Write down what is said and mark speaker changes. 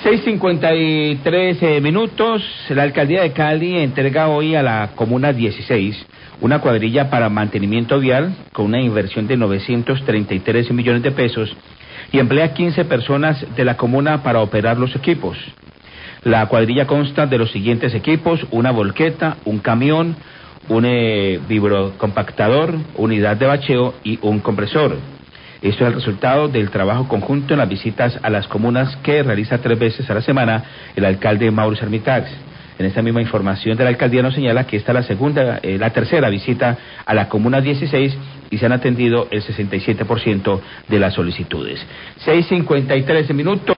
Speaker 1: 6:53 minutos. La alcaldía de Cali entrega hoy a la comuna 16 una cuadrilla para mantenimiento vial con una inversión de 933 millones de pesos y emplea 15 personas de la comuna para operar los equipos. La cuadrilla consta de los siguientes equipos: una volqueta, un camión, un vibrocompactador, unidad de bacheo y un compresor. Esto es el resultado del trabajo conjunto en las visitas a las comunas que realiza 3 veces a la semana el alcalde Mauricio Armitage. En esta misma información de la alcaldía nos señala que esta es la tercera visita a la comuna 16 y se han atendido el 67% de las solicitudes. 6:53 minutos.